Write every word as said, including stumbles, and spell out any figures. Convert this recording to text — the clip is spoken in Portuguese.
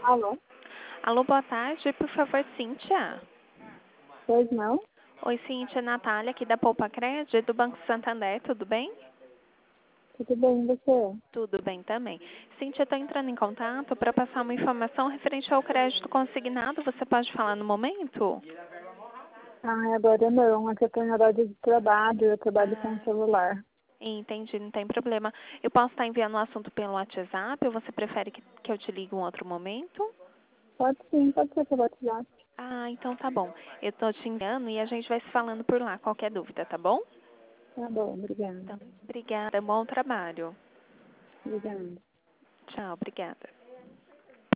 Alô? Alô, boa tarde. Por favor, Cíntia. Pois não? Oi, Cíntia. Natália, aqui da Poupa Crédito, do Banco Santander. Tudo bem? Tudo bem, e você? Tudo bem também. Cíntia, eu estou entrando em contato para passar uma informação referente ao crédito consignado. Você pode falar no momento? Ah, agora não. Aqui eu tô em horário de trabalho, eu trabalho com o Ah, celular. entendi, não tem problema. Eu posso estar enviando o assunto pelo WhatsApp ou você prefere que, que eu te ligue em um outro momento? Pode sim, pode ser pelo WhatsApp. Ah, então tá bom. Eu estou te enviando e a gente vai se falando por lá. Qualquer dúvida, tá bom? Tá bom, obrigada. Então, obrigada. Bom trabalho. Obrigada. Tchau, obrigada.